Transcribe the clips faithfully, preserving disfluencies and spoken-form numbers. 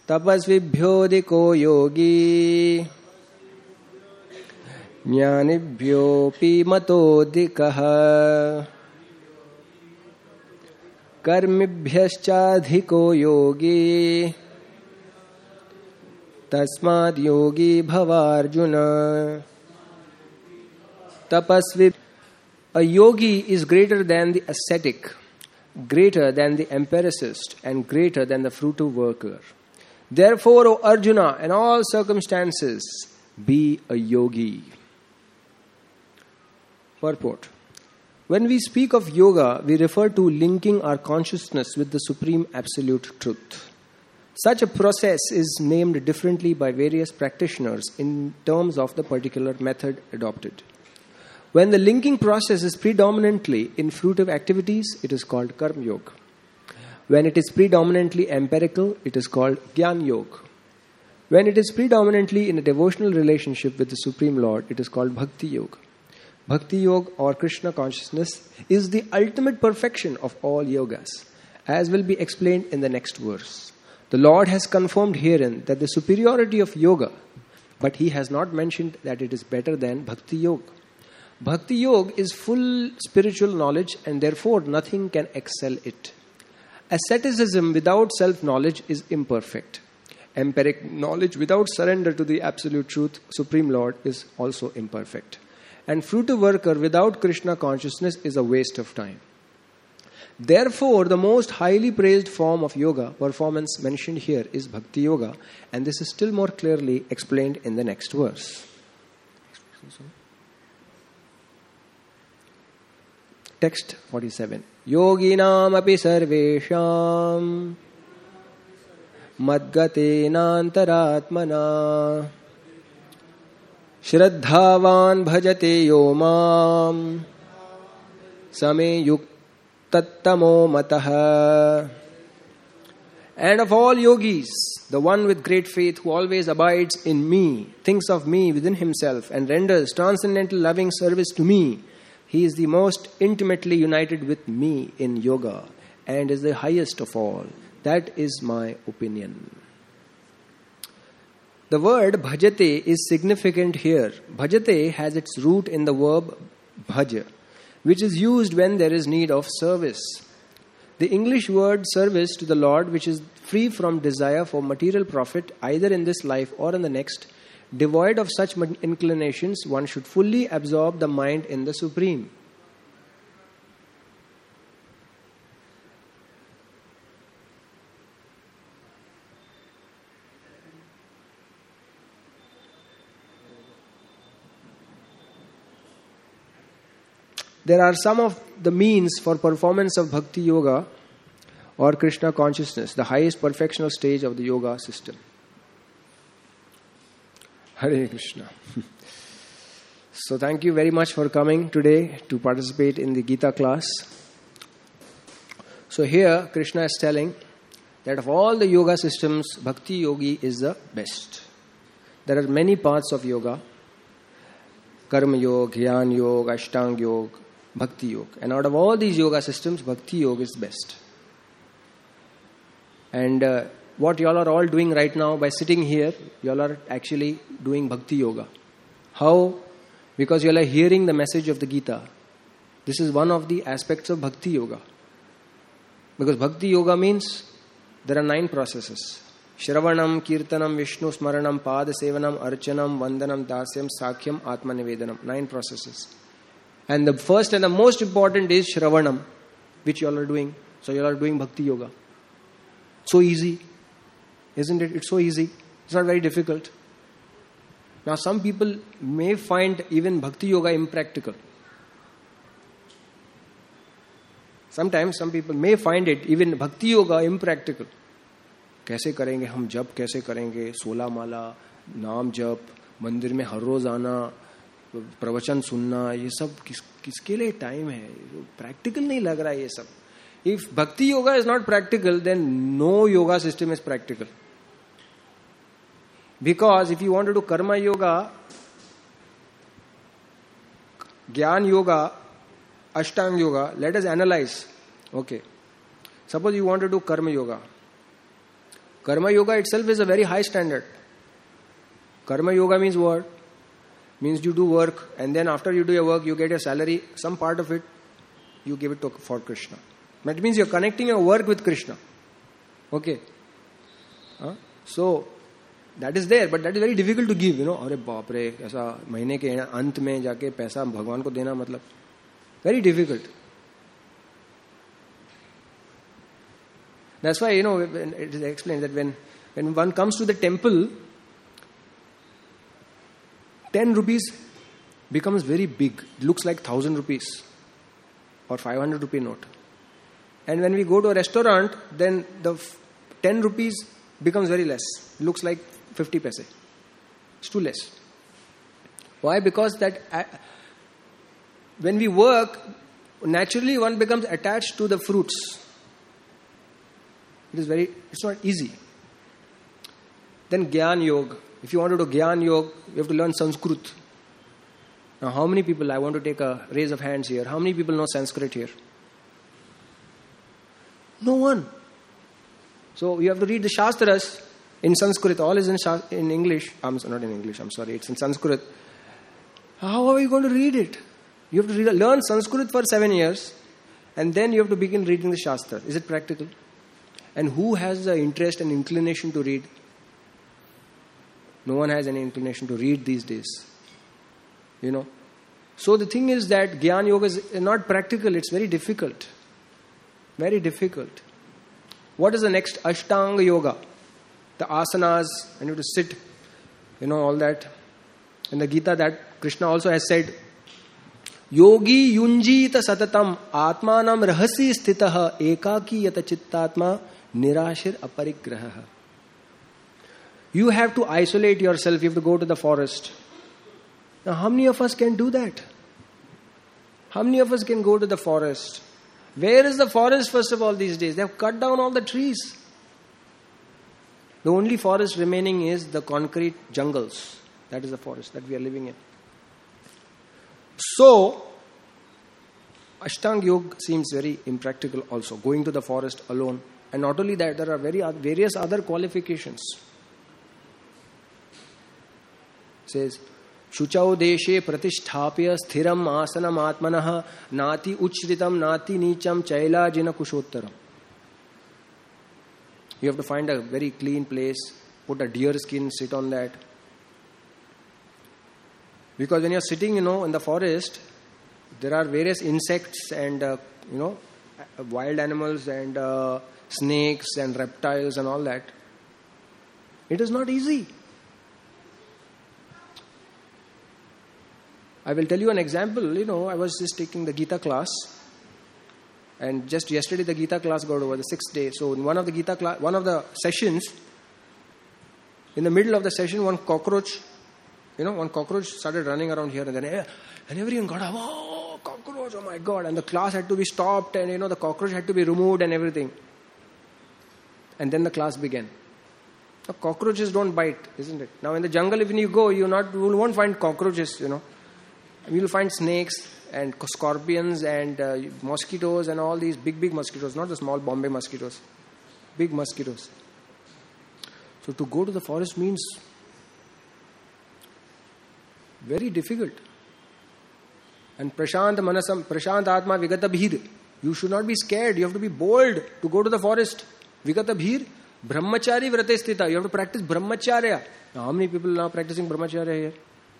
tapasvibhyodiko yogi jnanibhyopi matodikaha karmibhyaschadhiko yogi tasmad yogi bhavarjuna. Tapasvi. A yogi is greater than the ascetic, greater than the empiricist, and greater than the fruitive worker. Therefore, O Arjuna, in all circumstances, be a yogi. Purport. When we speak of yoga, we refer to linking our consciousness with the Supreme Absolute Truth. Such a process is named differently by various practitioners in terms of the particular method adopted. When the linking process is predominantly in fruitive activities, it is called Karma Yoga. When it is predominantly empirical, it is called Jnana Yoga. When it is predominantly in a devotional relationship with the Supreme Lord, it is called Bhakti Yoga. Bhakti Yoga or Krishna consciousness is the ultimate perfection of all yogas, as will be explained in the next verse. The Lord has confirmed herein that the superiority of yoga, but He has not mentioned that it is better than Bhakti Yoga. Bhakti Yoga is full spiritual knowledge and therefore nothing can excel it. Asceticism without self-knowledge is imperfect. Empiric knowledge without surrender to the Absolute Truth, Supreme Lord, is also imperfect. And fruitive worker without Krishna consciousness is a waste of time. Therefore, the most highly praised form of yoga performance mentioned here is Bhakti Yoga, and this is still more clearly explained in the next verse. Text forty-seven. Yoginam api sarvesham madgatenantaratmana shraddhavan bhajate yomam same yuktattamo mataha. And of all yogis, the one with great faith who always abides in me, thinks of me within himself and renders transcendental loving service to me, he is the most intimately united with me in yoga and is the highest of all. That is my opinion. The word bhajate is significant here. Bhajate has its root in the verb bhaja, which is used when there is need of service. The English word service to the Lord, which is free from desire for material profit either in this life or in the next, devoid of such inclinations, one should fully absorb the mind in the Supreme. There are some of the means for performance of Bhakti Yoga or Krishna consciousness, the highest perfectional stage of the yoga system. Hare Krishna. So thank you very much for coming today to participate in the Gita class. So here Krishna is telling that of all the yoga systems, Bhakti Yogi is the best. There are many parts of yoga. Karma Yoga, Jnana Yoga, Ashtanga Yoga, Bhakti Yoga. And out of all these yoga systems, Bhakti Yoga is best. And uh, what y'all are all doing right now by sitting here, y'all are actually doing Bhakti Yoga. How? Because y'all are hearing the message of the Gita. This is one of the aspects of Bhakti Yoga. Because Bhakti Yoga means there are nine processes. Shravanam, Kirtanam, Vishnu Smaranam, Pada Sevanam, Archanam, Vandanam, Dasyam, Sakhyam, Atma Nivedanam. Nine processes. And the first and the most important is Shravanam, which y'all are doing. So y'all are doing Bhakti Yoga. So easy. Isn't it? It's so easy. It's not very difficult. Now some people may find even Bhakti Yoga impractical. Sometimes some people may find it even Bhakti Yoga impractical. कैसे करेंगे हम जप कैसे करेंगे सोलह माला नाम जप मंदिर में हर रोज आना प्रवचन सुनना ये सब किस किसके लिए टाइम है प्रैक्टिकल नहीं लग रहा है ये सब. If Bhakti Yoga is not practical, then no yoga system is practical. Because if you want to do Karma Yoga, Jnana Yoga, Ashtanga Yoga, let us analyze. Okay. Suppose you want to do Karma Yoga. Karma yoga itself is a very high standard. Karma yoga means what? Means you do work, and then after you do your work, you get your salary. Some part of it, you give it to, for Krishna. That means you're connecting your work with Krishna. Okay. Huh? So, that is there, but that is very difficult to give, you know. अरे बाप रे, ऐसा महीने के अंत में जाके पैसा भगवान को देना, मतलब very difficult. That's why, you know, it is explained that when when one comes to the temple, ten rupees becomes very big. It looks like thousand rupees or five hundred rupee note. And when we go to a restaurant, then the ten rupees becomes very less. It looks like fifty paise. It's too less. Why? Because that uh, when we work, naturally one becomes attached to the fruits. It is very, it's not easy. Then Gyan Yoga. If you want to do Gyan Yoga, you have to learn Sanskrit. Now, how many people, I want to take a raise of hands here, how many people know Sanskrit here? No one. So you have to read the Shastras in Sanskrit. All is in, in English. I'm not in English, I'm sorry. It's in Sanskrit. How are you going to read it? You have to read, learn Sanskrit for seven years and then you have to begin reading the Shastra. Is it practical? And who has the interest and inclination to read? No one has any inclination to read these days. You know. So the thing is that Gyan Yoga is not practical. It's very difficult. Very difficult. What is the next? Ashtanga Yoga. The asanas, and you have to sit, you know, all that. In the Gita, that Krishna also has said, Yogi yunjita satatam atmanam rahasi sthitaha ekaki yata chittatma nirashir aparigraha. You have to isolate yourself. You have to go to the forest. Now, how many of us can do that? How many of us can go to the forest? Where is the forest, first of all, these days? They have cut down all the trees. The only forest remaining is the concrete jungles. That is the forest that we are living in. So, Ashtanga Yoga seems very impractical also, going to the forest alone. And not only that, there are very various other qualifications. It says, Shuchau deshe pratisthapya sthiram asanam atmanah nati uchritam nati nicham chaila jina kushottaram. You have to find a very clean place, put a deer skin, sit on that. Because when you're sitting, you know, in the forest, there are various insects and, uh, you know, wild animals and uh, snakes and reptiles and all that. It is not easy. I will tell you an example. You know, I was just taking the Gita class. And just yesterday the Gita class got over, the sixth day. So in one of the Gita class, one of the sessions, in the middle of the session, one cockroach, you know, one cockroach started running around here and then, and everyone got up, oh, cockroach, oh my God. And the class had to be stopped and, you know, the cockroach had to be removed and everything. And then the class began. Now, cockroaches don't bite, isn't it? Now in the jungle, if you go, you not you won't find cockroaches, you know. You will find snakes and scorpions and uh, mosquitoes and all these big, big mosquitoes, not the small Bombay mosquitoes, big mosquitoes. So to go to the forest means very difficult. And prashant manasam, prashant atma vigata bhir. You should not be scared. You have to be bold to go to the forest. Vigata bhir, brahmachari vrate sthita. You have to practice brahmacharya. Now, how many people are now practicing brahmacharya here?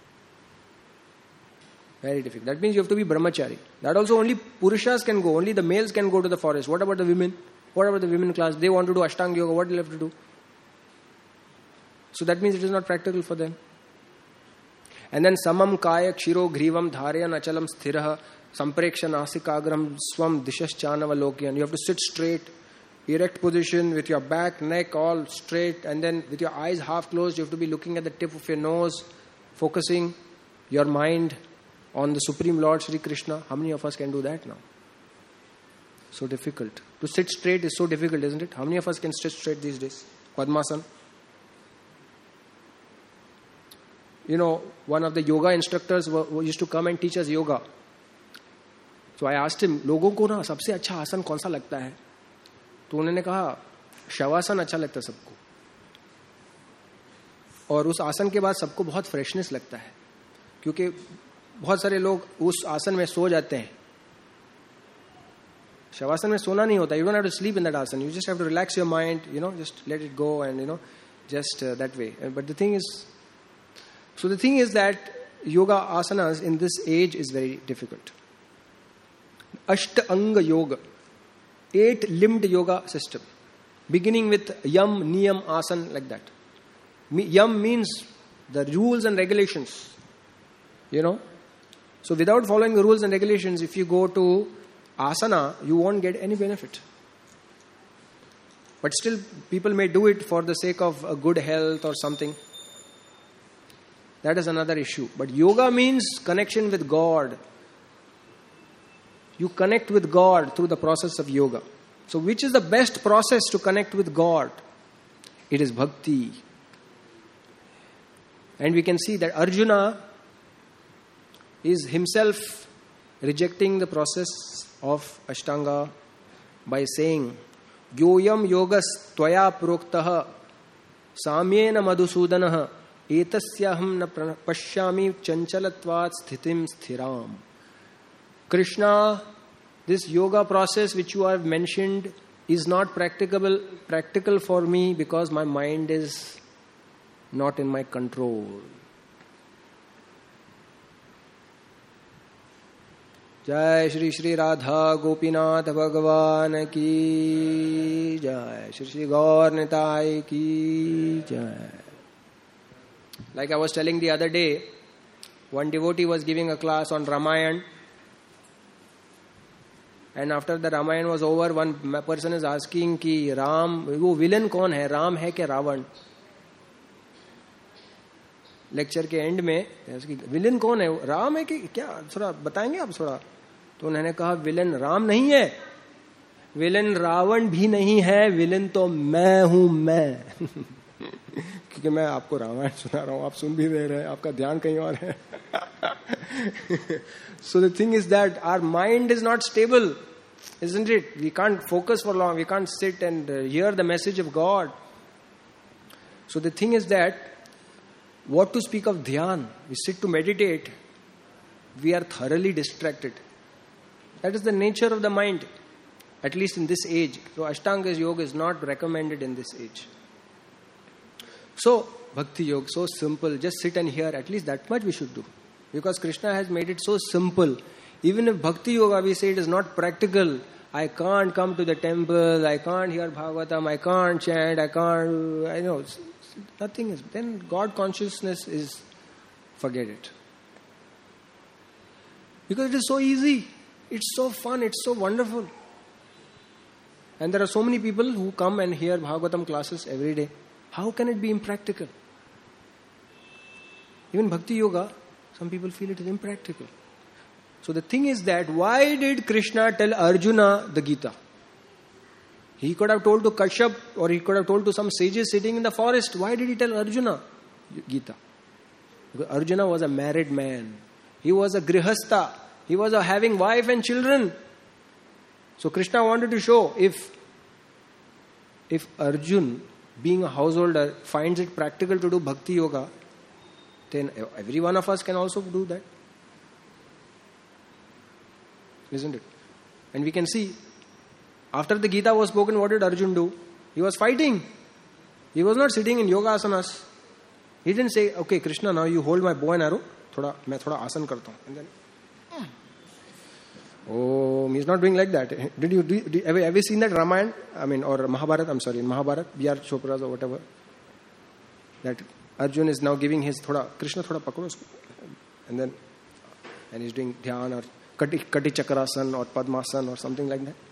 Very difficult. That means you have to be brahmachari. That also only purushas can go. Only the males can go to the forest. What about the women? What about the women class? They want to do Ashtanga Yoga. What do they have to do? So that means it is not practical for them. And then samam kaya kshiro grivam dharyan achalam sthiraha sampreksha nasikagram swam dishashchanava lokyan. You have to sit straight, erect position with your back, neck all straight, and then with your eyes half closed, you have to be looking at the tip of your nose, focusing your mind on the Supreme Lord Sri Krishna. How many of us can do that now? So difficult. To sit straight is so difficult, isn't it? How many of us can sit straight these days? Padmasana. You know, one of the yoga instructors used to come and teach us yoga. So I asked him, लोगों को ना सबसे अच्छा आसन कौन सा लगता है? तो उन्होंने कहा, शवासन अच्छा लगता है सबको. और उस आसन के बाद सबको बहुत फ्रेशनेस लगता है, क्योंकि बहुत सारे लोग उस आसन में सो जाते हैं. शवासन में सोना नहीं होता. You don't have to sleep in that asana. You just have to relax your mind, you know, just let it go and, you know, just uh, that way. But the thing is, so the thing is that yoga asanas in this age is very difficult. Ashtanga yoga, eight limbed yoga system, beginning with yam, niyam, asan, like that. Yam means the rules and regulations, you know. So without following the rules and regulations, if you go to asana, you won't get any benefit. But still, people may do it for the sake of a good health or something. That is another issue. But yoga means connection with God. You connect with God through the process of yoga. So which is the best process to connect with God? It is bhakti. And we can see that Arjuna is himself rejecting the process of Ashtanga by saying, Yoyam yogas tvaya proktaha samyena madhusudanaha etasyaham na pashyami chanchalatvat sthitim sthiram. Krishna, this yoga process which you have mentioned is not practicable, practical for me because my mind is not in my control. Jai Shri Shri Radha Gopinath Bhagavan ki Jai, Shri Shri Gaur Nitai ki Jai. Like I was telling the other day, one devotee was giving a class on Ramayana, and after the Ramayana was over, one person is asking ki Ram, वो villain कौन है, राम है क्या Ravan? Lecture के end में villain कौन है, राम है कि क्या, थोड़ा बताएंगे आप थोड़ा. तो उन्होंने कहा विलन राम नहीं है, विलन रावण भी नहीं है, विलन तो मैं हूं मैं. क्योंकि मैं आपको रामायण सुना रहा हूं, आप सुन भी दे रहे हैं, आपका ध्यान कहीं और है. So the thing is that our mind is not stable, isn't it? We can't focus for long, we can't sit and hear the message of God. So the thing is that what to speak of dhyan? We sit to meditate, we are thoroughly distracted. That is the nature of the mind, at least in this age. So Ashtanga yoga is not recommended in this age. So Bhakti yoga, so simple, just sit and hear, at least that much we should do. Because Krishna has made it so simple. Even if Bhakti yoga we say it is not practical, I can't come to the temple, I can't hear Bhagavatam, I can't chant, I can't, I know, nothing is, then God consciousness is, forget it. Because it is so easy, it's so fun, it's so wonderful. And there are so many people who come and hear Bhagavatam classes every day. How can it be impractical? Even Bhakti yoga, some people feel it is impractical. So the thing is that, why did Krishna tell Arjuna the Gita? He could have told to Kashyap, or he could have told to some sages sitting in the forest. Why did he tell Arjuna Gita? Because Arjuna was a married man. He was a grihastha. He was a having wife and children. So Krishna wanted to show, if if Arjun, being a householder, finds it practical to do Bhakti yoga, then every one of us can also do that. Isn't it? And we can see, after the Gita was spoken, what did Arjun do? He was fighting. He was not sitting in yoga asanas. He didn't say, okay, Krishna, now you hold my bow and arrow. Thoda, मैं थोड़ा आसन करता हूँ. And then, oh, he's not doing like that. Did you, did, did, have you ever seen that Ramayana? I mean, or Mahabharata, I'm sorry, in Mahabharata, B R Chopra's or whatever. That Arjun is now giving his thoda, Krishna thoda pakdo usko. And then, and he's doing dhyan or kati, kati chakrasan or padmasan or something like that.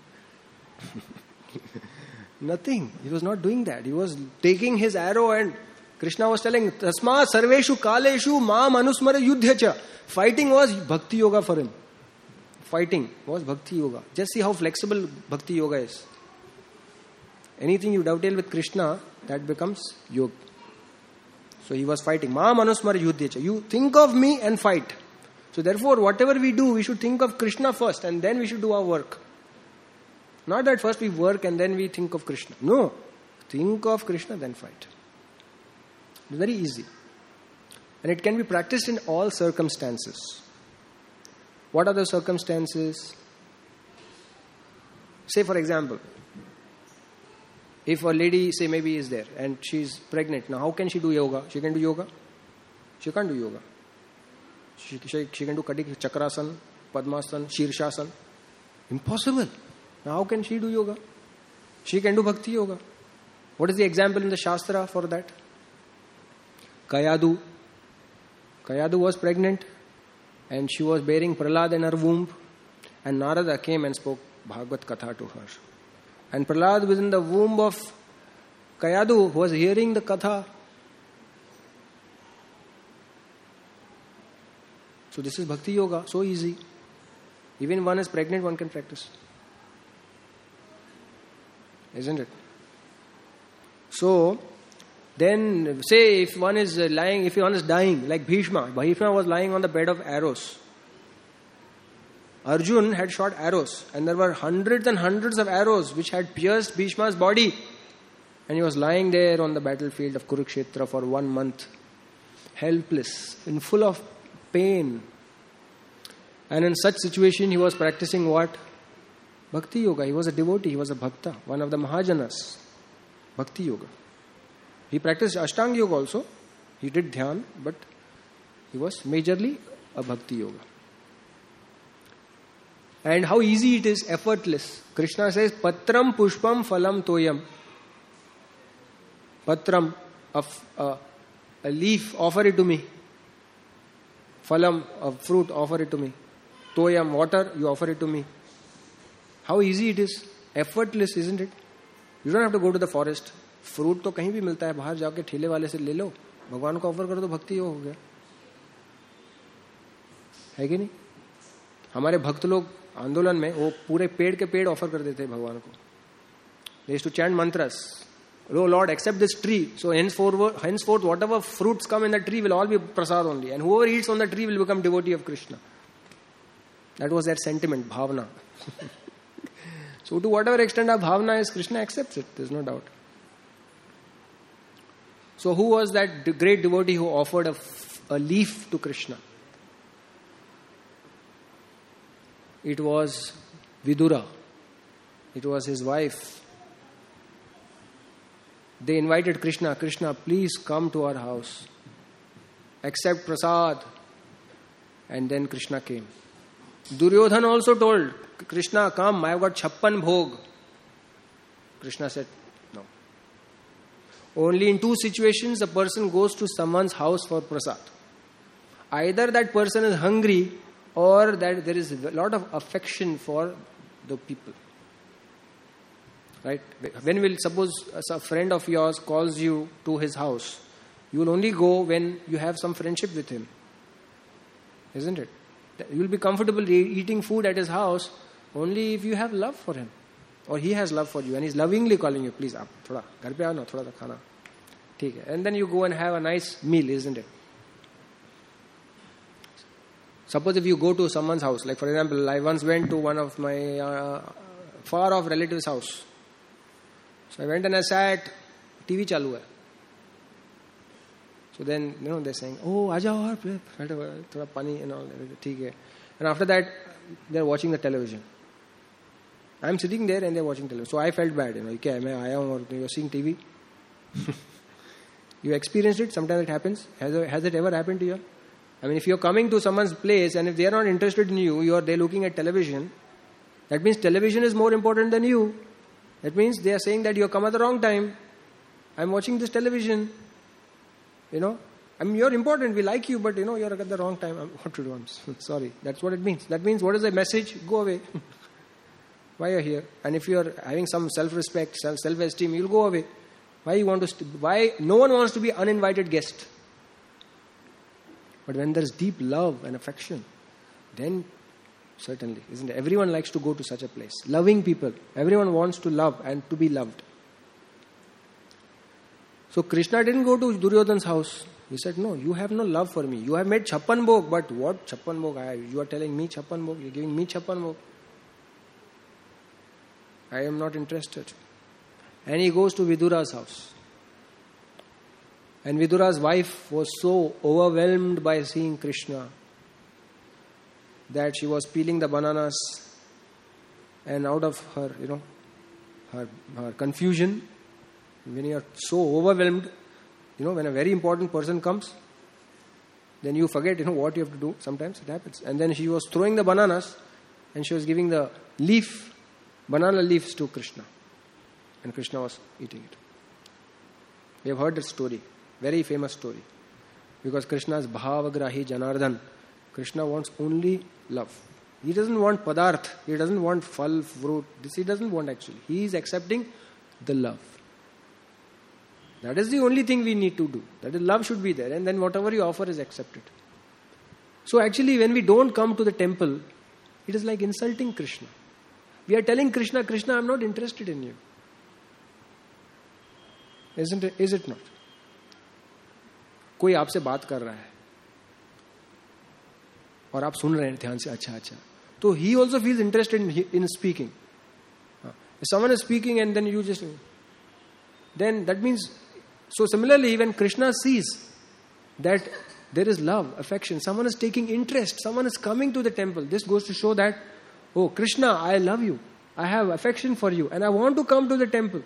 Nothing. He was not doing that. He was taking his arrow, and Krishna was telling, Tasma sarveshu kaleshu ma manusmara yudhyacha. Fighting was Bhakti yoga for him. Fighting was Bhakti yoga. Just see how flexible Bhakti yoga is. Anything you dovetail with Krishna, that becomes yoga. So he was fighting. Ma manusmara yudhyacha. You think of me and fight. So therefore, whatever we do, we should think of Krishna first, and then we should do our work. Not that first we work and then we think of Krishna. No. Think of Krishna, then fight. Very easy. And it can be practiced in all circumstances. What are the circumstances? Say for example, if a lady, say maybe is there and she's pregnant, now how can she do yoga? She can do yoga? She can't do yoga. She, she, she can do Kadi Chakrasana, Padmasana, Shirshasana. Impossible. Now how can she do yoga? She can do Bhakti Yoga. What is the example in the Shastra for that? Kayadu. Kayadu was pregnant and she was bearing Prahlad in her womb, and Narada came and spoke Bhagavad Katha to her. And Prahlad was in the womb of Kayadu, was hearing the Katha. So this is Bhakti Yoga, so easy. Even one is pregnant, one can practice. Isn't it? So, then say if one is lying, if one is dying, like Bhishma. Bhishma was lying on the bed of arrows. Arjun had shot arrows, and there were hundreds and hundreds of arrows which had pierced Bhishma's body. And he was lying there on the battlefield of Kurukshetra for one month, helpless, in full of pain. And in such situation, he was practicing what? Bhakti Yoga. He was a devotee, he was a bhakta, one of the Mahajanas. Bhakti Yoga. He practiced Ashtanga Yoga also. He did Dhyan, but he was majorly a Bhakti Yoga. And how easy it is, effortless. Krishna says, Patram Pushpam Phalam Toyam. Patram, a, a, a leaf, offer it to me. Phalam, a fruit, offer it to me. Toyam, water, you offer it to me. How easy it is. Effortless, isn't it? You don't have to go to the forest. Fruit तो कहीं भी मिलता है, बाहर जाके ठेले वाले से ले लो, भगवान को ऑफर कर दो, भक्ति योग हो गया, है कि नहीं? हमारे भक्त लोग आंदोलन में वो पूरे पेड़ के पेड़ ऑफर कर देते हैं भगवान को. They used to chant mantras. Oh Lord, accept this tree. So henceforth, henceforth, whatever fruits come in the tree will all be prasad only, and whoever eats on the tree will become devotee of Krishna. That was their sentiment, bhavna. So to whatever extent our bhavna is, Krishna accepts it. There's no doubt. So who was that great devotee who offered a, a leaf to Krishna? It was Vidura. It was his wife. They invited Krishna. Krishna, please come to our house. Accept prasad. And then Krishna came. Duryodhana also told Krishna, come, I have got chappan bhog. Krishna said, no. Only in two situations a person goes to someone's house for prasad. Either that person is hungry or that there is a lot of affection for the people. Right? When will, suppose a friend of yours calls you to his house, you will only go when you have some friendship with him. Isn't it? You will be comfortable eating food at his house only if you have love for him. Or he has love for you and he's lovingly calling you, please, aap thoda, ghar pe aao na, thoda sa khana. Theek hai. And then you go and have a nice meal, isn't it? Suppose if you go to someone's house, like for example, I once went to one of my uh, far off relatives' house. So I went and I sat, T V chalu hai. So then, you know, they're saying, oh, aaja aur thoda pani and all, theek hai. And after that, they're watching the television. I'm sitting there and they're watching television. So I felt bad, you know, kya hai, main aaya hu aur you're seeing T V. You experienced it? Sometimes it happens. Has, has it ever happened to you? I mean, if you're coming to someone's place and if they're not interested in you, you're they're looking at television, that means television is more important than you. That means they are saying that you have come at the wrong time. I'm watching this television. You know, I mean, you're important. We like you, but you know, you're at the wrong time. What to do? I'm sorry. That's what it means. That means what is the message? Go away. Why are you here? And if you're having some self-respect, self-esteem, you'll go away. Why you want to? St- why no one wants to be uninvited guest? But when there's deep love and affection, then certainly, isn't it? Everyone likes to go to such a place. Loving people. Everyone wants to love and to be loved. So Krishna didn't go to Duryodhana's house. He said, no, you have no love for me. You have made chappan bhog, but what chappan bhog? You are telling me chappan bhog? You're giving me chappan bhog? I am not interested. And he goes to Vidura's house. And Vidura's wife was so overwhelmed by seeing Krishna that she was peeling the bananas, and out of her, you know, her, her confusion, when you are so overwhelmed, you know, when a very important person comes, then you forget, you know, what you have to do. Sometimes it happens. And then she was throwing the bananas, and she was giving the leaf, banana leaves to Krishna. And Krishna was eating it. We have heard that story. Very famous story. Because Krishna's bhavagrahi Janardhan. Krishna wants only love. He doesn't want padarth. He doesn't want phal, fruit. This he doesn't want actually. He is accepting the love. That is the only thing we need to do. That is, love should be there. And then whatever you offer is accepted. So actually when we don't come to the temple, it is like insulting Krishna. We are telling Krishna, Krishna, I am not interested in you. Isn't it? Is it not? कोई आपसे बात कर रहा है और आप सुन रहे हैं ध्यान से, अच्छा अच्छा, तो he also feels interested in, in speaking. If someone is speaking and then you just, then that means, so similarly when Krishna sees that there is love, affection, someone is taking interest, someone is coming to the temple, this goes to show that, oh Krishna, I love you, I have affection for you and I want to come to the temple.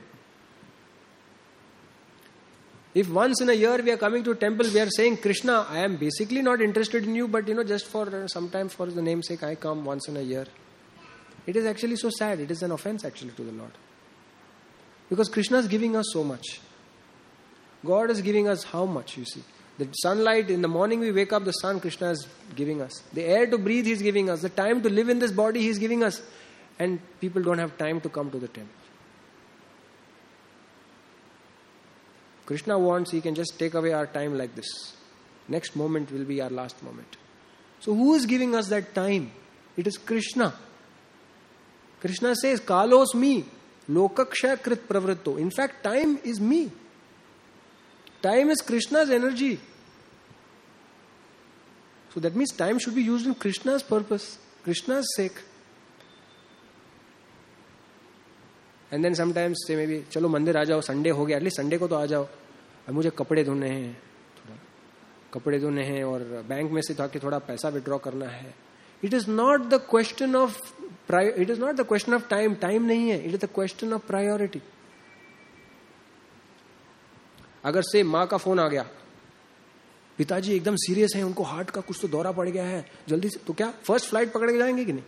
If once in a year we are coming to a temple, we are saying, Krishna, I am basically not interested in you, but you know, just for uh, sometimes for the namesake, I come once in a year. It is actually so sad. It is an offense actually to the Lord. Because Krishna is giving us so much. God is giving us how much, you see. The sunlight, in the morning we wake up, the sun Krishna is giving us. The air to breathe He is giving us. The time to live in this body He is giving us. And people don't have time to come to the temple. Krishna wants, He can just take away our time like this. Next moment will be our last moment. So who is giving us that time? It is Krishna. Krishna says, Kalos me, lokaksha krit pravritto. In fact, time is me. Time is Krishna's energy. So that means time should be used in Krishna's purpose, Krishna's sake. And then sometimes say maybe, चलो मंदिर आ जाओ, Sunday हो गया, at least Sunday को तो आ जाओ, अब मुझे कपड़े धोने हैं, थोड़ा कपड़े धोने हैं और बैंक में से ताकि थोड़ा पैसा विड्रॉ करना है. It is not the question of it is not the question of time. Time नहीं है. It is the question of priority. अगर से माँ का फोन आ गया, पिताजी एकदम सीरियस हैं, उनको हार्ट का कुछ तो दौरा पड़ गया है, जल्दी से, तो क्या फर्स्ट फ्लाइट पकड़ के जाएंगे कि नहीं?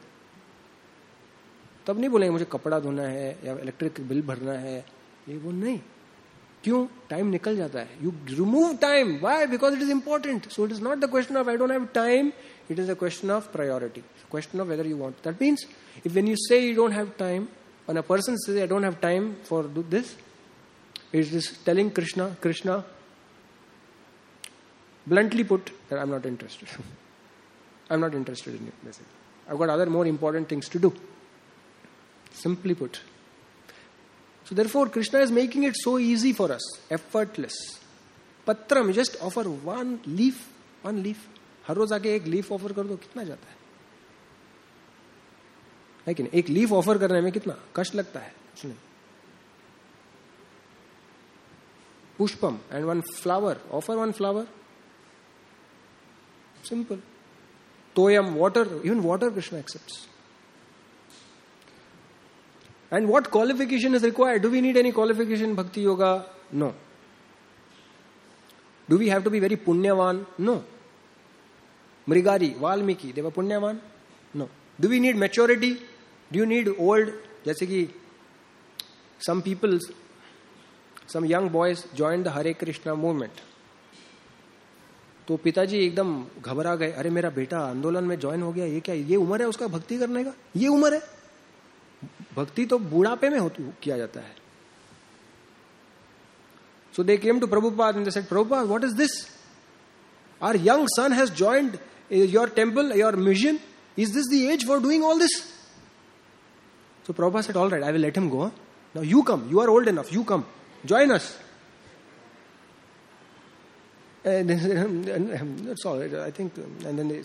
तब नहीं बोलेंगे मुझे कपड़ा धोना है या इलेक्ट्रिक बिल भरना है, ये वो नहीं. क्यों? टाइम निकल जाता है. You remove time. Why? Because it is important. So it is not the question of I don't have time, it is a question of priority, question of whether you want. That means if when you say you don't have time, when a person says I don't have time for this, it is telling Krishna, Krishna, bluntly put, that I'm not interested. I'm not interested in you. Basically, I've got other more important things to do. Simply put. So therefore Krishna is making it so easy for us, effortless. Patram, you just offer one leaf, one leaf. हर रोज आके एक leaf offer कर दो, कितना जाता है? लेकिन एक लीफ ऑफर करने में कितना कष्ट लगता है? कुछ नहीं. Pushpam and one flower, offer one flower, simple. Toyam, water, even water Krishna accepts. And what qualification is required? Do we need any qualification bhakti yoga? No. Do we have to be very punyavan? No. Mrigari, Valmiki, they were punyavan? No. Do we need maturity? Do you need old? जैसे कि some people, some young boys joined the Hare Krishna movement. तो पिताजी एकदम घबरा गए, अरे मेरा बेटा आंदोलन में ज्वाइन हो गया, ये क्या, ये उम्र है उसका भक्ति करने का? ये उम्र है? भक्ति तो बुढ़ापे में होती किया जाता है. So they came to Prabhupada and they said, Prabhupada, what is this? Our young son has joined your temple, your mission. Is this the age for doing all this? So Prabhupada said, all right, I will let him go. Now you come. You are old enough. You come. Join us. And that's all right. I think. And then they,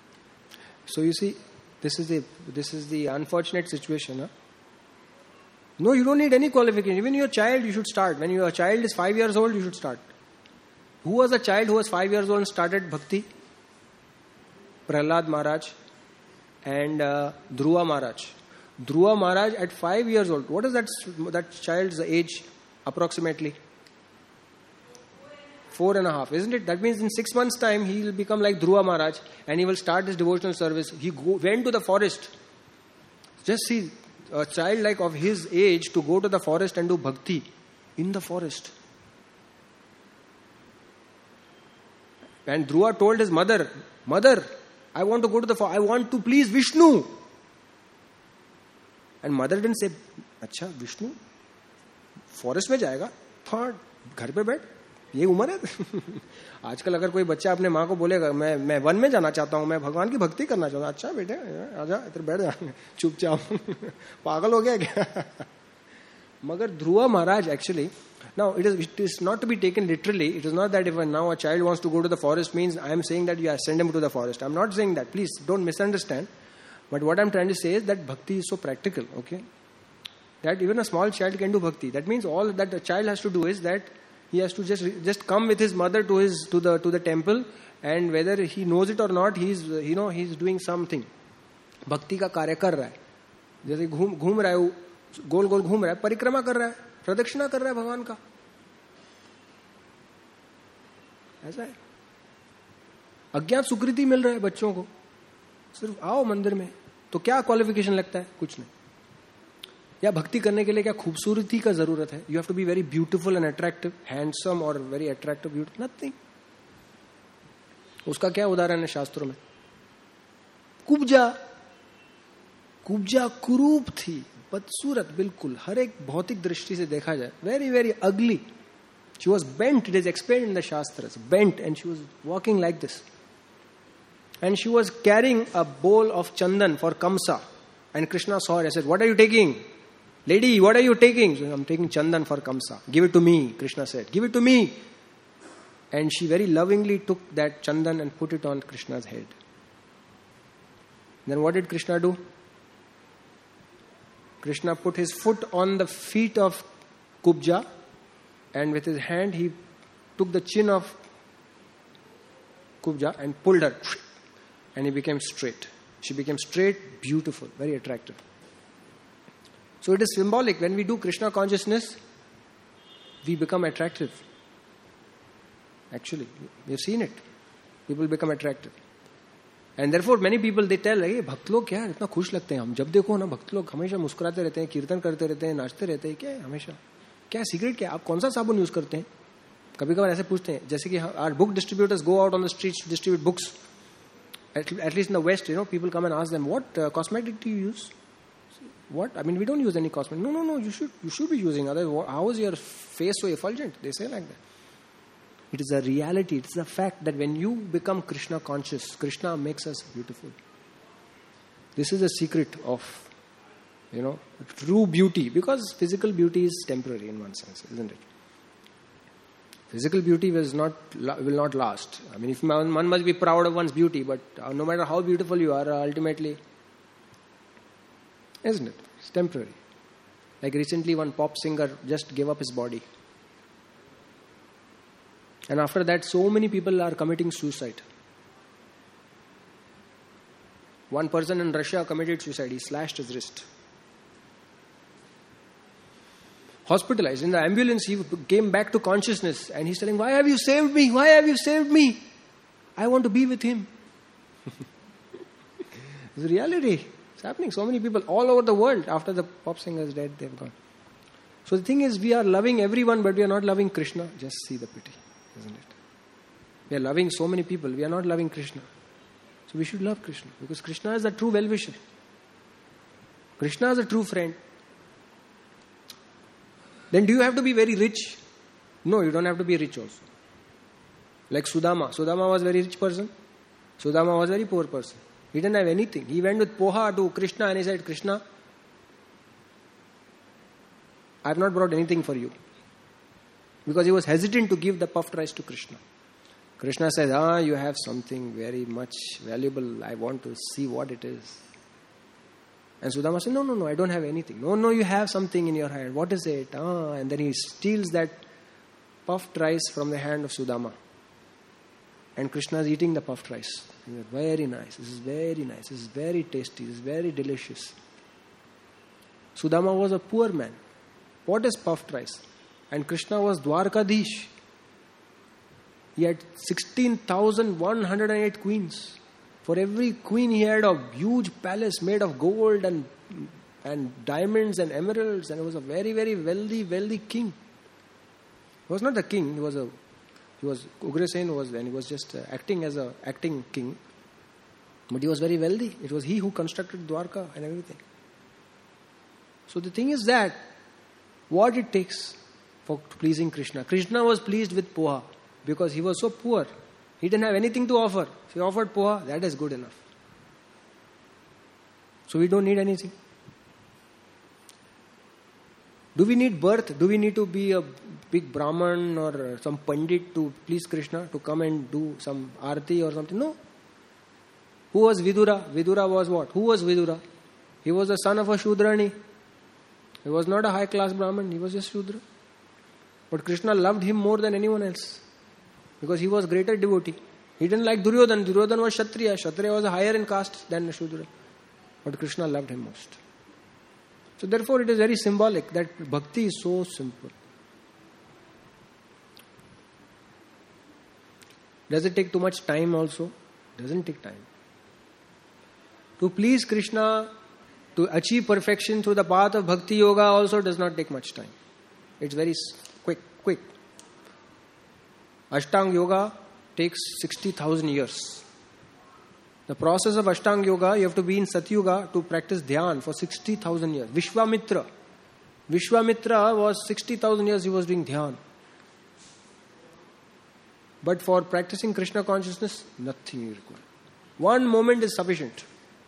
so you see, this is the this is the unfortunate situation. Huh? No, you don't need any qualification. Even your child, you should start. When your child is five years old, you should start. Who was the child who was five years old and started bhakti? Prahlad Maharaj and uh, Dhruva Maharaj. Dhruva Maharaj at five years old. What is that, that child's age approximately? Four and a half, isn't it? That means in six months' time, he will become like Dhruva Maharaj and he will start his devotional service. He go, went to the forest. Just see, a child like of his age to go to the forest and do bhakti in the forest. And Dhruva told his mother, Mother, I want to go to the forest. I want to please Vishnu. And mother didn't say, अच्छा Vishnu, forest में जाएगा? Thought, घर पे बैठ, ये उम्र है. आजकल अगर कोई बच्चा अपने माँ को बोलेगा मैं मैं वन में जाना चाहता हूँ, मैं भगवान की भक्ति करना चाहता हूँ, अच्छा बेटे आजा इधर बैठ जा, चुपचाप, पागल हो गया क्या? मगर ध्रुवा महाराज actually, now it is it is not to be taken literally. It is not that if now a child wants to go to the forest means I am saying that you send him to the forest. I am not saying that. Please don't misunderstand. But what I am trying to say is that bhakti is so practical. Okay, that even a small child can do bhakti. That means all that the child has to do is that he has to just just come with his mother to his to the to the temple, and whether he knows it or not, he's you know he's doing something. Bhakti का कार्य कर रहा है. जैसे घूम घूम रहा है, गोल गोल घूम रहा है, परिक्रमा कर रहा है, प्रदक्षिणा कर रहा है भगवान का. ऐसा है. अज्ञात सुकृति मिल रहा है बच्चों को. सिर्फ आओ मंदिर में, तो क्या क्वालिफिकेशन लगता है? कुछ नहीं. या भक्ति करने के लिए क्या खूबसूरती का जरूरत है? You have to be very beautiful and attractive, handsome और वेरी अट्रैक्टिव, ब्यूटिफुल, नथिंग. उसका क्या उदाहरण है शास्त्रों में? कुब्जा. कुब्जा कुरूप थी, बदसूरत बिल्कुल, हर एक भौतिक दृष्टि से देखा जाए, very very ugly. She was bent, it is explained in the shastras, bent, and she was walking like this. And she was carrying a bowl of chandan for Kamsa. And Krishna saw her and said, what are you taking? Lady, what are you taking? So, I'm taking chandan for Kamsa. Give it to me, Krishna said. Give it to me. And she very lovingly took that chandan and put it on Krishna's head. Then what did Krishna do? Krishna put his foot on the feet of Kubja, and with his hand he took the chin of Kubja and pulled her. And he became straight. She became straight, beautiful, very attractive. So it is symbolic. When we do Krishna consciousness, we become attractive. Actually, we have seen it. People become attractive. And therefore many people, they tell, hey, भक्त लोग क्या है, इतना खुश लगते हैं हम. जब देखो ना भक्त लोग हमेशा मुस्कुराते रहते हैं, कीर्तन करते रहते हैं, नाचते रहते हैं. क्या है हमेशा? क्या सीक्रेट क्या? आप कौन सा साबुन यूज करते हैं? कभी कभार ऐसे पूछते हैं. जैसे कि our book distributors go out on the streets to distribute books. At, at least in the West, you know, people come and ask them, what uh, cosmetic do you use? What? I mean, we don't use any cosmetic. No, no, no, you should you should be using. Otherwise, how is your face so effulgent? They say like that. It is a reality. It is a fact that when you become Krishna conscious, Krishna makes us beautiful. This is the secret of, you know, true beauty. Because physical beauty is temporary in one sense, isn't it? Physical beauty will not will not last. I mean, if one, one must be proud of one's beauty, but uh, no matter how beautiful you are, uh, ultimately, isn't it? It's temporary. Like recently, one pop singer just gave up his body. And after that, so many people are committing suicide. One person in Russia committed suicide. He slashed his wrist. Hospitalized. In the ambulance, he came back to consciousness and he's telling, why have you saved me? Why have you saved me? I want to be with him. It's reality. It's happening. So many people all over the world, after the pop singer is dead, they've gone. So the thing is, we are loving everyone, but we are not loving Krishna. Just see the pity, isn't it? We are loving so many people, we are not loving Krishna. So we should love Krishna, because Krishna is the true well-wisher. Krishna is a true friend. Then do you have to be very rich? No, you don't have to be rich also. Like Sudama. Sudama was a very rich person. Sudama was a very poor person. He didn't have anything. He went with poha to Krishna and he said, Krishna, I have not brought anything for you. Because he was hesitant to give the puffed rice to Krishna. Krishna says, ah, you have something very much valuable. I want to see what it is. And Sudama said, no, no, no, I don't have anything. No, no, you have something in your hand. What is it? Ah, and then he steals that puffed rice from the hand of Sudama. And Krishna is eating the puffed rice. He said, very nice, this is very nice, this is very tasty, this is very delicious. Sudama was a poor man. What is puffed rice? And Krishna was Dwarkadish. He had sixteen thousand one hundred eight queens. For every queen he had a huge palace made of gold and and diamonds and emeralds, and he was a very, very wealthy, wealthy king. He was not the king, he was a he was Ugrasen was then, he was just uh, acting as a acting king. But he was very wealthy. It was he who constructed Dwarka and everything. So the thing is that what it takes for pleasing Krishna. Krishna was pleased with poha because he was so poor. He didn't have anything to offer. If he offered poha, that is good enough. So we don't need anything. Do we need birth? Do we need to be a big Brahman or some Pandit to please Krishna, to come and do some arati or something? No. Who was Vidura? Vidura was what? Who was Vidura? He was the son of a Shudrani. He was not a high class Brahman. He was just Shudra. But Krishna loved him more than anyone else because he was greater devotee. He didn't like Duryodhana. Duryodhana was Kshatriya. Kshatriya was higher in caste than Shudra. But Krishna loved him most. So therefore it is very symbolic that bhakti is so simple. Does it take too much time also? Doesn't take time. To please Krishna, to achieve perfection through the path of bhakti yoga also does not take much time. It's very quick, quick. Ashtanga yoga takes sixty thousand years. The process of Ashtanga yoga, you have to be in Satyuga to practice dhyan for sixty thousand years. Vishwamitra. Vishwamitra was sixty thousand years he was doing dhyan. But for practicing Krishna consciousness, nothing you require. One moment is sufficient.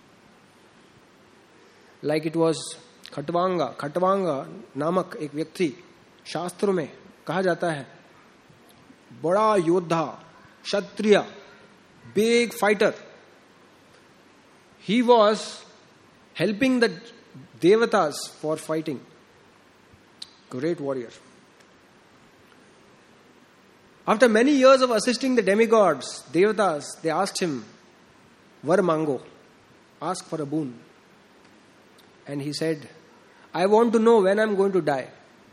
Like it was Khatvanga. Khatvanga नामक एक व्यक्ति शास्त्रों में कहा जाता है बड़ा योद्धा, क्षत्रिय, big fighter. He was helping the devatas for fighting. Great warrior. After many years of assisting the demigods, devatas, they asked him, Var mango, ask for a boon. And he said, I want to know when I am going to die.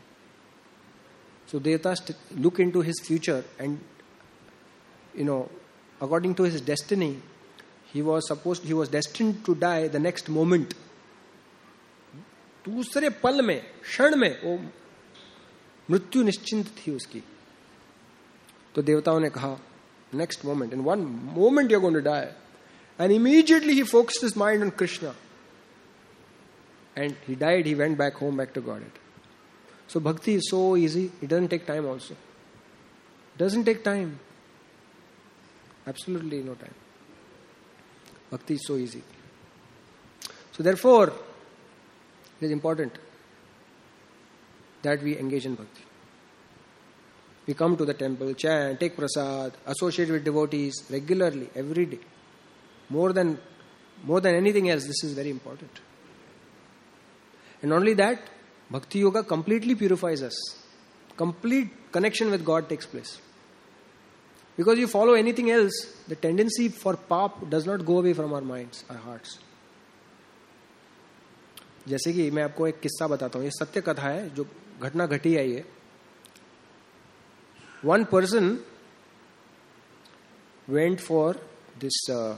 So devatas look into his future and, you know, according to his destiny, he was supposed, he was destined to die the next moment. दूसरे पल में, क्षण में, वो मृत्यु निश्चिंत थी उसकी. तो देवताओं ने कहा, next moment, in one moment you're going to die. And immediately he focused his mind on Krishna. And he died, he went back home, back to Godhead. So bhakti is so easy, it doesn't take time also. It doesn't take time. Absolutely no time. Bhakti is so easy. So therefore, it is important that we engage in bhakti. We come to the temple, chant, take prasad, associate with devotees regularly, every day. More than, more than anything else, this is very important. And not only that, bhakti yoga completely purifies us. Complete connection with God takes place. Because you follow anything else, the tendency for pap does not go away from our minds, our hearts. जैसे कि मैं आपको एक किस्सा बताता हूँ, ये सत्य कथा है, जो घटना घटी है ये. One person went for this, uh,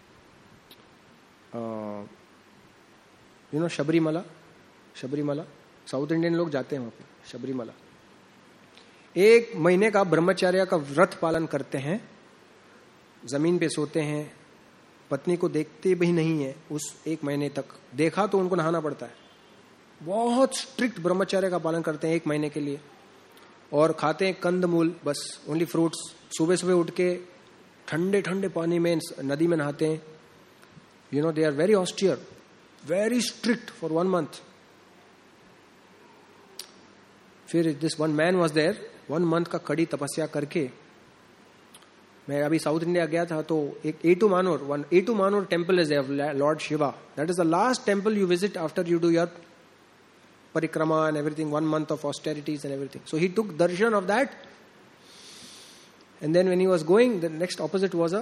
uh, you know, Shabrimala. Shabrimala. South Indian लोग जाते हैं वहां पे, शबरीमला. एक महीने का ब्रह्मचर्य का व्रत पालन करते हैं, जमीन पे सोते हैं, पत्नी को देखते भी नहीं है उस एक महीने तक. देखा तो उनको नहाना पड़ता है. बहुत स्ट्रिक्ट ब्रह्मचर्य का पालन करते हैं एक महीने के लिए. और खाते हैं कंदमूल, बस ओनली फ्रूट्स. सुबह सुबह उठ के ठंडे ठंडे पानी में नदी में नहाते हैं. You know, they are very austere, very strict for one month. फिर this one man was there, one month का कड़ी तपस्या करके मैं अभी साउथ इंडिया गया था तो एक Ettumanoor one Ettumanoor temple is there, Lord Shiva. That is the last temple you visit after you do your parikrama and everything, one month of austerities and everything. So he took darshan of that, and then when he was going, the next opposite was a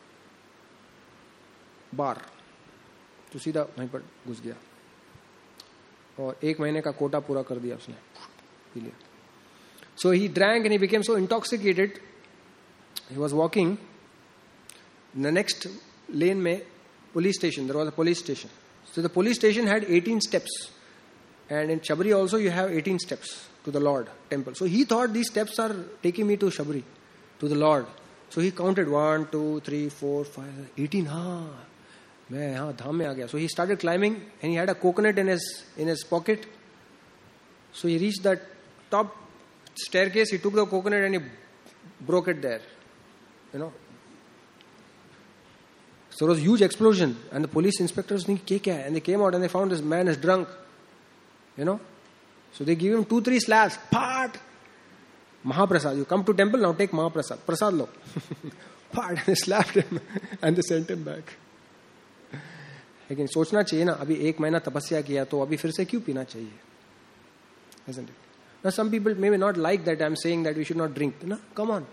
bar. तो सीधा वहीं पर घुस गया और एक महीने का कोटा पूरा कर दिया उसने, पी लिया. So he drank and he became so intoxicated. He was walking. In the next lane में police station, there was a police station. So the police station had eighteen steps. And in Shabri also you have eighteen steps to the Lord temple. So he thought these steps are taking me to Shabri, to the Lord. So he counted one, two, three, four, five, eighteen. हाँ, मैं यहाँ धाम में आ गया. So he started climbing and he had a coconut in his in his pocket. So he reached that top staircase. He took the coconut and he broke it there. You know. So there was a huge explosion, and the police inspectors think, "Kya kya hai?" And they came out and they found this man is drunk. You know, so they give him two, three slaps. Part Mahaprasad. You come to temple now, take Mahaprasad. Prasad lo. Part. And they slapped him and they sent him back. लेकिन सोचना चाहिए ना, अभी एक महीना तपस्या किया तो अभी फिर से क्यों पीना चाहिए? Isn't it? Now some people maybe not like that I'm saying that we should not drink. No, come on.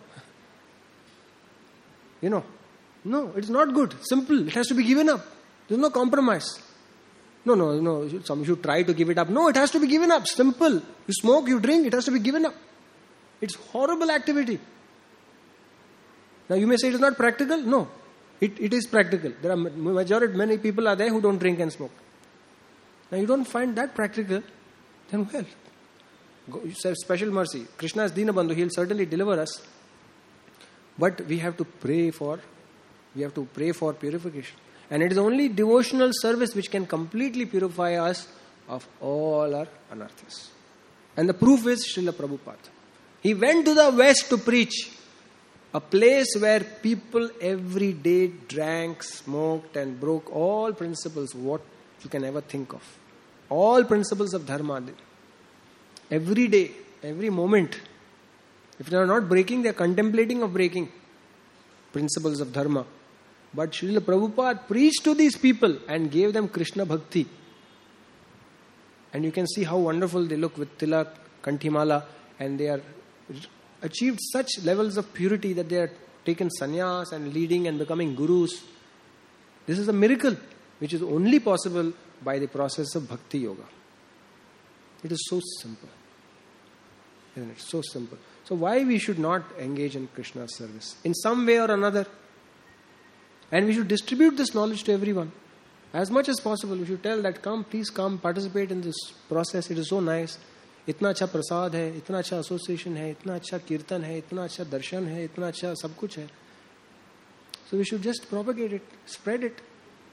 You know, no, it's not good. Simple. It has to be given up. There's no compromise. No, no, no. Some should try to give it up. No, it has to be given up. Simple. You smoke, you drink, it has to be given up. It's horrible activity. Now you may say it is not practical. No, it, it is practical. There are majority, many people are there who don't drink and smoke. Now you don't find that practical, then well, go, you say special mercy. Krishna is Dinabandhu. He will certainly deliver us. But we have to pray for, we have to pray for purification. And it is only devotional service which can completely purify us of all our anarthas. And the proof is Srila Prabhupada. He went to the West to preach. A place where people every day drank, smoked and broke all principles, what you can ever think of. All principles of dharma. Every day, every moment. If they are not breaking, they are contemplating of breaking principles of dharma. But Srila Prabhupada preached to these people and gave them Krishna Bhakti. And you can see how wonderful they look with tilak, kanthimala, and they are achieved such levels of purity that they are taken sannyas and leading and becoming gurus. This is a miracle which is only possible by the process of bhakti yoga. It is so simple. Isn't it? So simple. So why we should not engage in Krishna's service in some way or another? And we should distribute this knowledge to everyone. As much as possible, we should tell that, come, please come, participate in this process. It is so nice. इतना अच्छा प्रसाद है, इतना अच्छा association है, इतना अच्छा कीर्तन है, इतना अच्छा दर्शन है, इतना अच्छा सब कुछ है. So we should just propagate it, spread it.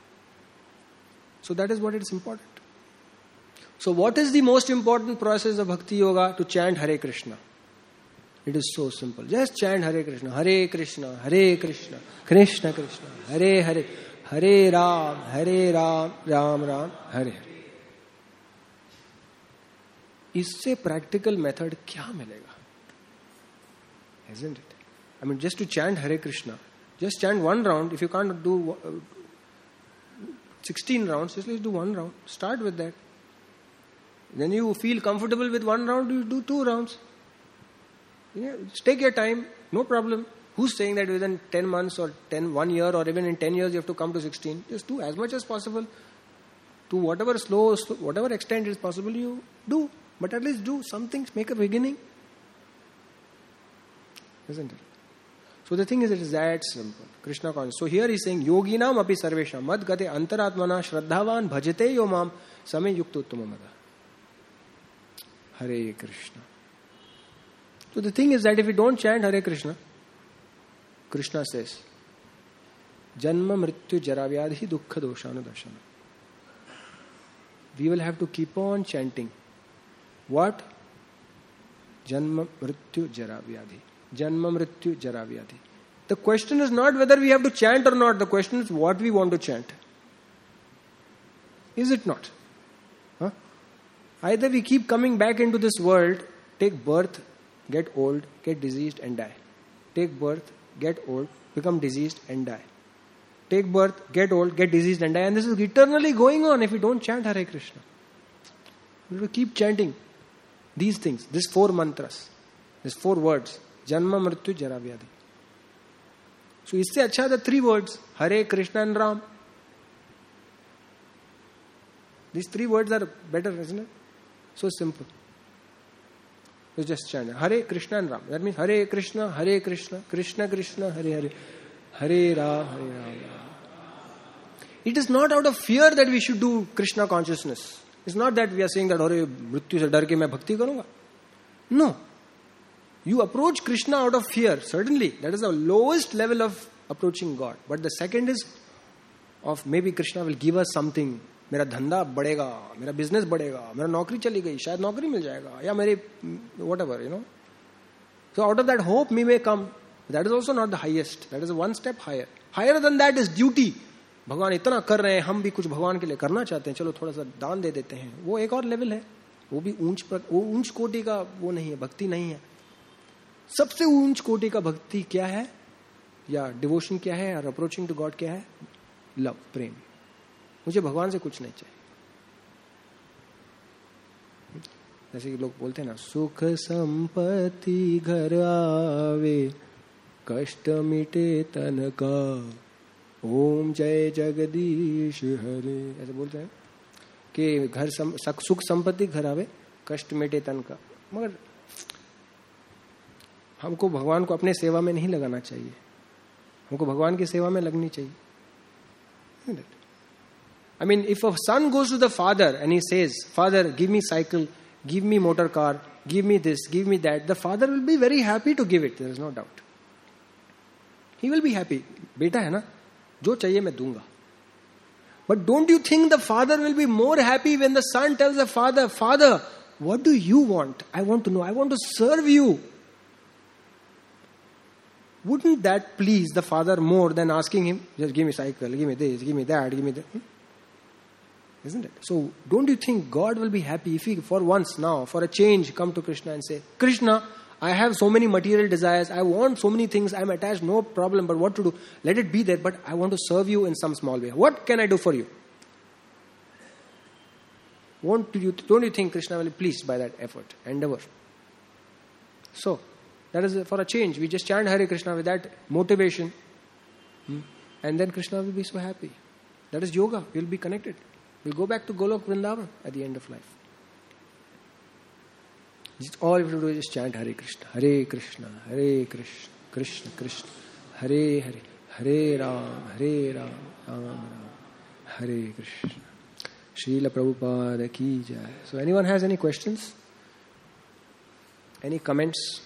So that is what is important. So what is the most important process of Bhakti Yoga? To chant Hare Krishna. It is so simple. Just chant Hare Krishna, Hare Krishna, Hare Krishna, Krishna Krishna, Hare Hare, Hare Ram, Hare Ram, Ram Ram, Hare Hare. इससे practical method क्या मिलेगा? Isn't it? I mean, just to chant Hare Krishna, just chant one round. If you can't do sixteen rounds, just do one round. Start with that. Then you feel comfortable with one round, you do two rounds. Yeah, just take your time, no problem. Who's saying that within ten months or ten, one year or even in ten years you have to come to sixteen? Just do as much as possible. To whatever slow, whatever extent is possible, you do. But at least do something, make a beginning. Isn't it? So the thing is, it is that simple. Krishna consciousness. So here he is saying, Yoginam api sarvesham mad gate antaratmana shraddhavan bhajate yomam same yukta uttamamada. Hare Krishna. So the thing is that if we don't chant Hare Krishna, Krishna says, Janma mrityu jaravyadhi dukkha doshanu darshana. We will have to keep on chanting. What? Janma mrityu jaravyadhi. Janma mrityu jaravyadhi. The question is not whether we have to chant or not. The question is what we want to chant. Is it not? Huh? Either we keep coming back into this world, take birth, get old, get diseased and die. Take birth, get old, become diseased and die. Take birth, get old, get diseased and die. And this is eternally going on if we don't chant Hare Krishna. We will keep chanting these things, these four mantras, these four words. Janma, Mrityu, Jara, Vyadhi. So isse acha the three words, Hare Krishna and Ram. These three words are better, isn't it? So simple. You just chant Hare Krishna and Ram. That means Hare Krishna, Hare Krishna, Krishna Krishna, Hare Hare, Hare Ram, Hare Ram. It is not out of fear that we should do Krishna consciousness. It's not that we are saying that Hare Mrityu se dar ke main bhakti karunga. No. You approach Krishna out of fear, certainly. That is the lowest level of approaching God. But the second is of maybe Krishna will give us something. मेरा धंधा बढ़ेगा, मेरा business बढ़ेगा, मेरा नौकरी चली गई, शायद नौकरी मिल जाएगा, या मेरे whatever, you know. So out of that hope me may come. That is also not the highest. That is one step higher. Higher than that is duty. भगवान इतना कर रहे हैं, हम भी कुछ भगवान के लिए करना चाहते हैं, चलो थोड़ा सा दान दे देते हैं. वो एक और लेवल है. वो भी ऊंच वो ऊंच कोटि का वो नहीं है, भक्ति नहीं है. सबसे ऊंच कोटि का भक्ति क्या है, या डिवोशन क्या है, और अप्रोचिंग टू गॉड क्या है? लव, प्रेम. मुझे भगवान से कुछ नहीं चाहिए. जैसे कि लोग बोलते हैं ना, सुख संपत्ति घर आवे, कष्ट मिटे तन का, ओम जय जगदीश हरे. ऐसे बोलते हैं कि घर सम, सुख संपत्ति घर आवे, कष्ट मिटे तन का. मगर हमको भगवान को अपने सेवा में नहीं लगाना चाहिए, हमको भगवान की सेवा में लगनी चाहिए. I mean, if a son goes to the father and he says, Father, give me cycle, give me motor car, give me this, give me that, the father will be very happy to give it. There is no doubt. He will be happy. बेटा है ना, जो चाहिए मैं दूंगा. But don't you think the father will be more happy when the son tells the father, Father, what do you want? I want to know. I want to serve you. Wouldn't that please the father more than asking him, just give me cycle, give me this, give me that, give me that? Hmm? Isn't it? So don't you think God will be happy if he for once now, for a change, come to Krishna and say, Krishna, I have so many material desires, I want so many things, I am attached, no problem, but what to do? Let it be there, but I want to serve you in some small way. What can I do for you? Won't you, don't you think Krishna will be pleased by that effort, endeavor? So, that is for a change. We just chant Hare Krishna with that motivation. Hmm? And then Krishna will be so happy. That is yoga. We will be connected. We'll go back to Golok Vrindavan at the end of life. Just all you have to do is just chant Hare Krishna, Hare Krishna, Hare Krishna, Krishna Krishna, Hare Hare, Hare Ram, Hare Ram, Ram Ram, Hare Krishna. Srila Prabhupada ki jai. So anyone has any questions? Any comments?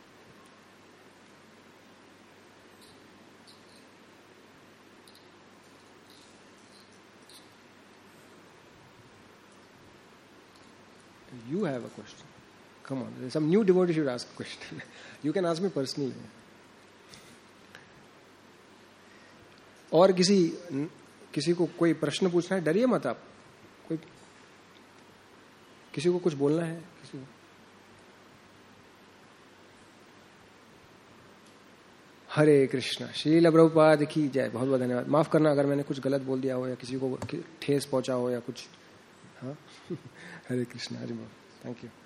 You have a question. Come on, there's some new devotee should ask a question. You can ask me personally. और किसी किसी को कोई प्रश्न पूछना है, डरिए मत आप. कोई किसी को कुछ बोलना है, किसी को. हरे कृष्णा. श्रील प्रभुपाद की जय. बहुत बहुत धन्यवाद. माफ करना अगर मैंने कुछ गलत बोल दिया हो या किसी को ठेस पहुंचा हो या कुछ. हाँ. हरे कृष्णा. हरि बोल. Thank you.